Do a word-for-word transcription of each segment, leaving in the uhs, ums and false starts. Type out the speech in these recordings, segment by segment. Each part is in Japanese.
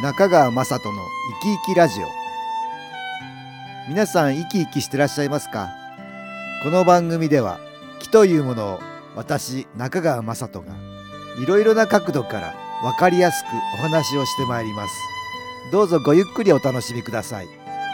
中川雅人の生き生きラジオ。皆さん生き生きしてらっしゃいますか？この番組では気というものを私中川雅人がいろいろな角度から分かりやすくお話をしてまいります。どうぞごゆっくりお楽しみください。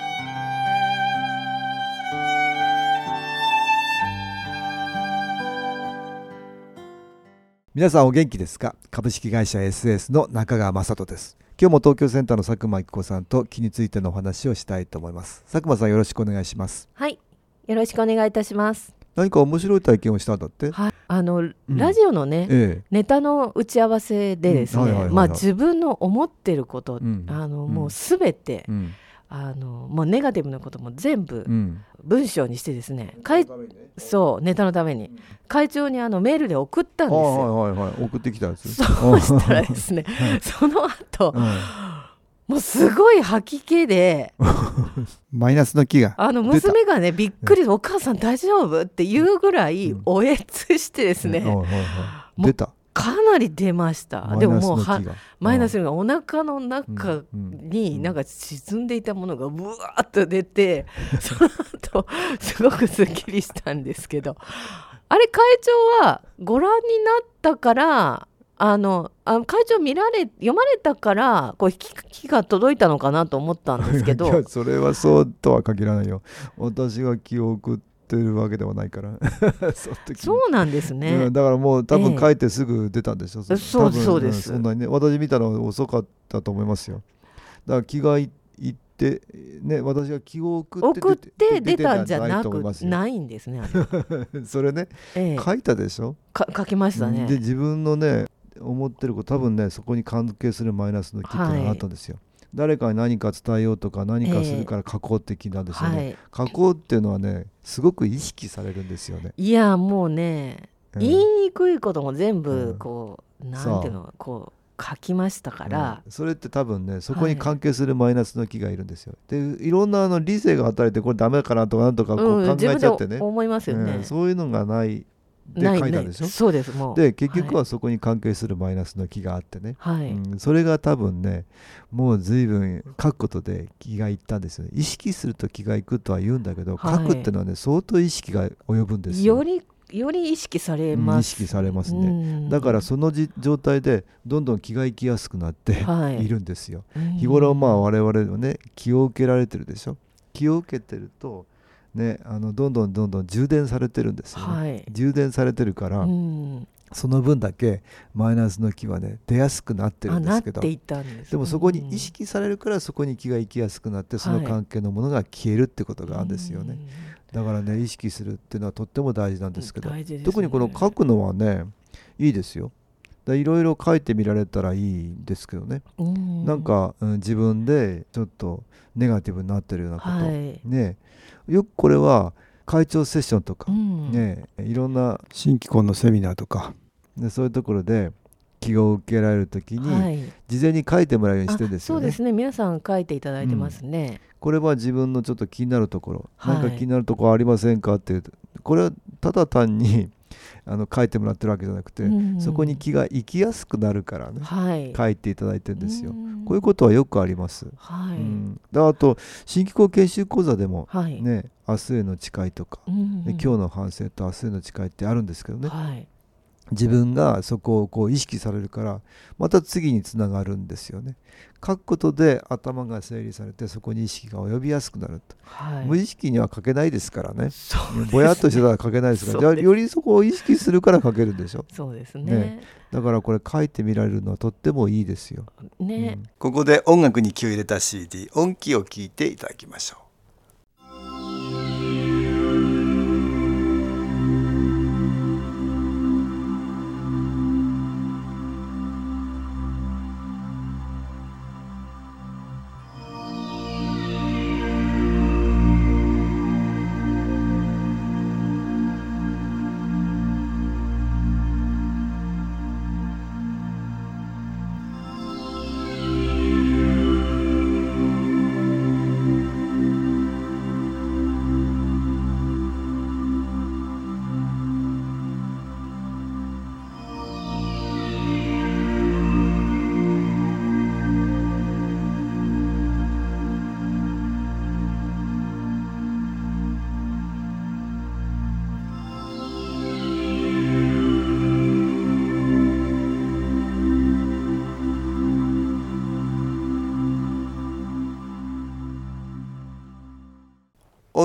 皆さんお元気ですか？株式会社 エスエス の中川雅人です。今日も東京センターの佐久間育子さんと気についてのお話をしたいと思います。佐久間さん、よろしくお願いします。 はい、よろしくお願いいたします。 何か面白い体験をしたんだって？ はい、あの、うん、ラジオのね、ええ、ネタの打ち合わせでですね、まあ自分の思ってること、うん、あのもうすべて、うん、あのもうネガティブなことも全部文章にしてですね、会そうネタのために会長にあのメールで送ったんですよ。 はいはいはい、送ってきたやつ。 そうしたらですねその後、うん、もうすごい吐き気でマイナスの気があの娘がねびっくり、うん、お母さん大丈夫っていうぐらいおえつしてですね、うんうん、 出たかなり出ました。でももうはマイナスのお腹の中になんか沈んでいたものがブワーッと出て、その後すごくすっきりしたんですけど、あれ会長はご覧になったからあのあ会長見られ読まれたからこう聞きが届いたのかなと思ったんですけどいやそれはそうとは限らないよ。私が気を送っててるわけではないからそ, そうなんですね、 うん、だからもう多分書いてすぐ出たんでしょ、ええ、 そうそうです、 うん、そんなにね、私見たの遅かったと思いますよ。だから気がいってね、私が気を送って送って出たんじゃなくないんですねあれそれね、ええ、書いたでしょ。 か書きましたね。 で自分のね思ってること多分ねそこに関係するマイナスの気っていうのがあったんですよ、はい。誰かに何か伝えようとか何かするから書こう的なんですよね、えーはい、書こうっていうのはねすごく意識されるんですよね。 いやもうね、うん、言いにくいことも全部こう、うん、なんていうのこう書きましたから、 うん、それって多分ねそこに関係するマイナスの気がいるんですよ、はい、でいろんなあの理性が働いてこれダメかなとかなんとかこう考えちゃってね、うん、自分で思いますよね、 うん、そういうのがないで書いたでしょ。 そうです。もうで結局はそこに関係するマイナスの気があってね、はいうん、それが多分ねもう随分書くことで気がいったんですよね。意識すると気がいくとは言うんだけど、はい、書くってのはね相当意識が及ぶんですよ。 よりより意識されます、 うん、意識されますね。だからその状態でどんどん気がいきやすくなっているんですよ、はい、日頃まあ我々はね気を受けられてるでしょ。気を受けてるとね、あのどんどんどんどん充電されてるんですよね、はい、充電されてるから、うん、その分だけマイナスの気はね出やすくなってるんですけど、 なっていったんです。 でもそこに意識されるからそこに気が行きやすくなってその関係のものが消えるってことがあるんですよね、はい、だからね意識するっていうのはとっても大事なんですけど、ね、特にこの書くのはねいいですよ。いろいろ書いてみられたらいいんですけどね、うん、なんか、うん、自分でちょっとネガティブになってるようなこと、はい、ね、よくこれは会長セッションとか、うんね、いろんな新機構のセミナーとか、ね、そういうところで気を受けられるときに、はい、事前に書いてもらうようにしてるんですよね。 そうですね、皆さん書いていただいてますね、 うん、これは自分のちょっと気になるところ、はい、何か気になるところありませんかっていう、これはただ単にあの書いてもらってるわけじゃなくて、うん、そこに気が行きやすくなるからね、はい、書いていただいてるんですよ、うん、こういうことはよくあります、はいうん、であと新機構研修講座でも、はいね、明日への誓いとか、うんうん、で今日の反省と明日への誓いってあるんですけどね、はい自分がそこをこう意識されるからまた次につながるんですよね。書くことで頭が整理されてそこに意識が及びやすくなると、はい、無意識には書けないですからね。ぼやっとしてたら書けないですから、じゃあよりそこを意識するから書けるんでしょ。 そうですね。 ね、だからこれ書いてみられるのはとってもいいですよ、ねうん、ここで音楽に気を入れた シーディー 音気を聞いていただきましょう。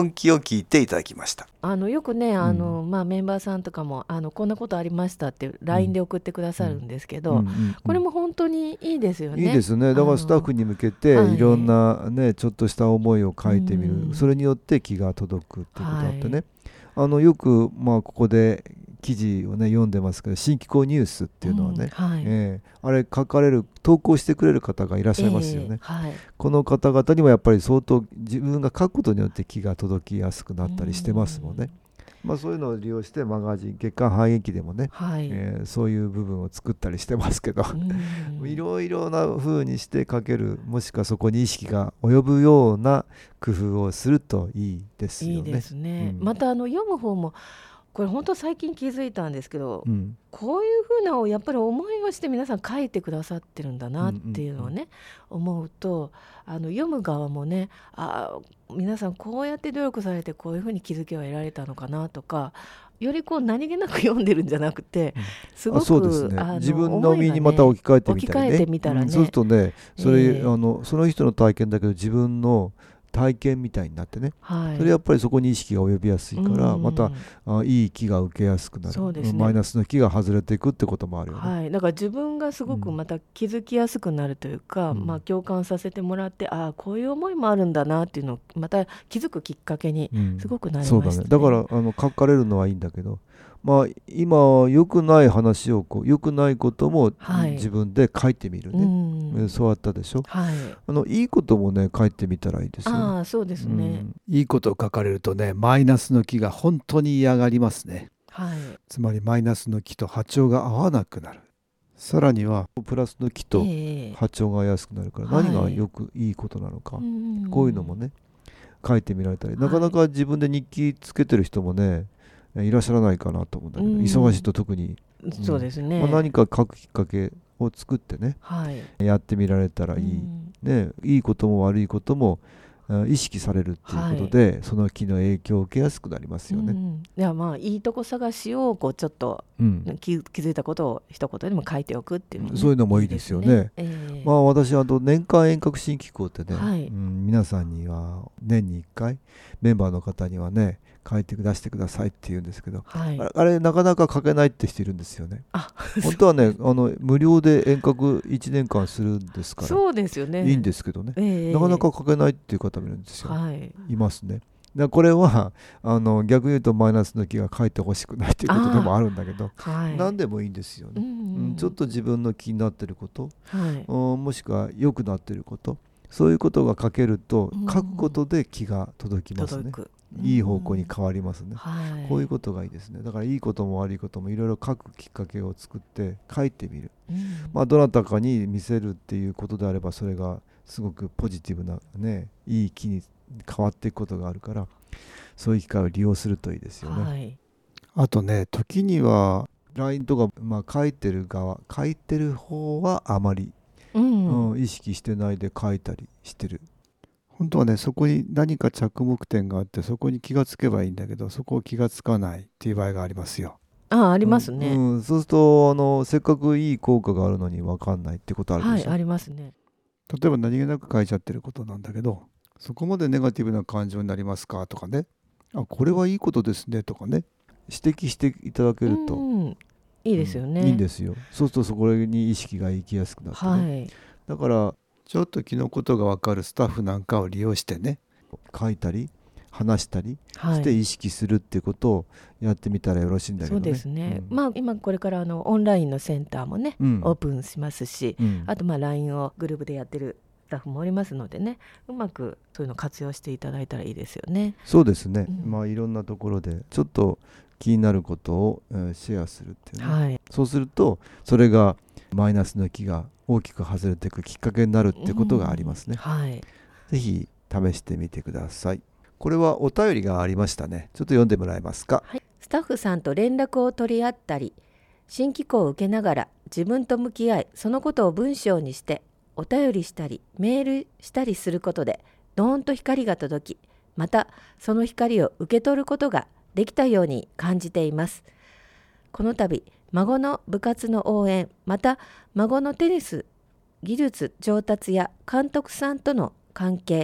本気を聞いていただきました。 あのよくねあの、うんまあ、メンバーさんとかもあのこんなことありましたって ライン で送ってくださるんですけど、うんうんうんうん、これも本当にいいですよね。 いいですね。だからスタッフに向けていろんな、ね、ちょっとした思いを書いてみる、うん、それによって気が届くっていうことだってね、はい、あのよく、まあ、ここで記事をね読んでますけど、新機構ニュースっていうのはね、うんはいえー、あれ書かれる投稿してくれる方がいらっしゃいますよね、えーはい、この方々にもやっぱり相当自分が書くことによって気が届きやすくなったりしてますもんね。まあ、そういうのを利用してマガジン月刊繁栄記でもね、はいえー、そういう部分を作ったりしてますけどいろいろな風にして書ける、もしくはそこに意識が及ぶような工夫をするといいですよね。 いいですね、うん、またあの読む方もこれ本当最近気づいたんですけど、うん、こういうふうなやっぱり思いをして皆さん書いてくださってるんだなっていうのをね、うんうんうん、思うとあの読む側もね、あ皆さんこうやって努力されてこういうふうに気づきを得られたのかなとか、よりこう何気なく読んでるんじゃなくて、すごく、 そうですね、あの自分の身にまた置き換えてみたりね、 置き換えてみたらね、うん、 そうするとねそれ、えー、あのその人の体験だけど自分の体験みたいになってね、はい、それやっぱりそこに意識が及びやすいから、うん、またあいい気が受けやすくなる、そうですね、マイナスの気が外れていくってこともあるよね、はい、 だから自分がすごくまた気づきやすくなるというか、うんまあ、共感させてもらって、ああこういう思いもあるんだなっていうのをまた気づくきっかけにすごくなりましたね、うん、そうだね。 だからあの書かれるのはいいんだけど、まあ、今良くない話をこう良くないことも自分で書いてみるね、はい、そうあったでしょ、はい、あのいいこともね書いてみたらいいですよね。 あ、そうですね、うん、 いいことを書かれるとねマイナスの気が本当に嫌がりますね、はい、つまりマイナスの気と波長が合わなくなる。さらにはプラスの気と波長が合いやすくなるから、何がよくいいことなのか、はい、こういうのもね書いてみられたり、なかなか自分で日記つけてる人もねいらっしゃらないかなと思うんだけど、うん、忙しいと特に、 うん、そうですね、 まあ、何か書くきっかけを作ってね、はい、やってみられたらいい、うんね、いいことも悪いことも意識されるっていうことで、はい、その気の影響を受けやすくなりますよね、うん、 いやまあいいとこ探しをこうちょっと、うん、気, 気づいたことを一言でも書いておくっていうのも、ね、 そういうのもいいですよね。いいですね、えーまあ、私は年間遠隔新機構ってね、はいうん、皆さんには年にいっかいメンバーの方にはね書いて出してくださいって言うんですけど、はい、あ, れあれなかなか書けないって人いるんですよね。あ本当はねあの無料で遠隔いちねんかんするんですから、 そうですよね、 いいんですけどね、えー、なかなか書けないっていう方もいるんですよ、はい、いますね。だこれはあの逆に言うとマイナスの気が書いてほしくないっていうことでもあるんだけど、はい、何でもいいんですよね、うんうん、ちょっと自分の気になってること、はい、もしくは良くなってること、そういうことが書けると、うん、書くことで気が届きますね、いい方向に変わりますね、はい、こういうことがいいですね。だからいいことも悪いこともいろいろ書くきっかけを作って書いてみる、うんまあ、どなたかに見せるっていうことであればそれがすごくポジティブなねいい気に変わっていくことがあるから、そういう機会を利用するといいですよね、はい、あとね時には ライン とか、まあ、書いてる側書いてる方はあまり、うんうん、意識してないで書いたりしてる。本当はねそこに何か着目点があってそこに気がつけばいいんだけど、そこを気がつかないっていう場合がありますよ。 ああ、ありますね、 うんうん、そうするとあのせっかくいい効果があるのに分かんないってことあるでしょ。 はい、ありますね。 例えば何気なく書いちゃってることなんだけど、そこまでネガティブな感情になりますかとかね、あこれはいいことですねとかね指摘していただけると、うん、 いいですよね、うん、 いいんですよ。そうするとそこに意識が行きやすくなってね、はい、だからちょっと気のことが分かるスタッフなんかを利用してね書いたり話したりして意識するっていうことをやってみたらよろしいんだけどね、 そうですね、うんまあ、今これからあのオンラインのセンターもね、うん、オープンしますし、うん、あとまあ ライン をグループでやってるスタッフもおりますのでね、うまくそういうのを活用していただいたらいいですよね。 そうですね、うんまあ、いろんなところでちょっと気になることを、えー、シェアするっていうね、はい、そうするとそれがマイナスの気が大きく外れていくきっかけになるってことがありますね、うんはい、ぜひ試してみてください。これはお便りがありましたね。ちょっと読んでもらえますか。 はい、スタッフさんと連絡を取り合ったり新機構を受けながら自分と向き合いそのことを文章にしてお便りしたりメールしたりすることでドーンと光が届き、またその光を受け取ることができたように感じています。この度孫の部活の応援、また孫のテニス技術上達や監督さんとの関係、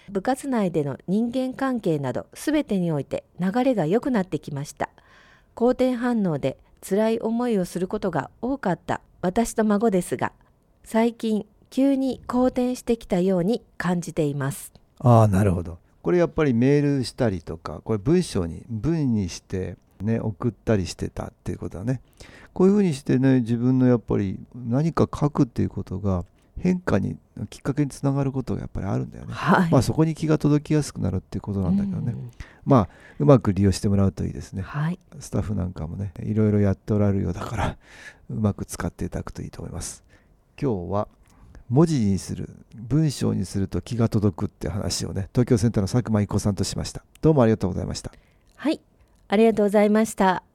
部活内での人間関係などすべてにおいて流れが良くなってきました。好転反応で辛い思いをすることが多かった私と孫ですが、最近急に好転してきたように感じています。 ああ、なるほど。これやっぱりメールしたりとか、これ文章に文にしてね送ったりしてたっていうことだね。こういうふうにしてね、自分のやっぱり何か書くっていうことが変化にきっかけにつながることがやっぱりあるんだよね。はい、まあそこに気が届きやすくなるっていうことなんだけどね、うん、まあうまく利用してもらうといいですね。はい、スタッフなんかもねいろいろやっておられるようだからうまく使っていただくといいと思います。今日は文字にする、文章にすると気が届くって話をね、東京センターの佐久間一子さんとしました。どうもありがとうございました。 はい、ありがとうございました。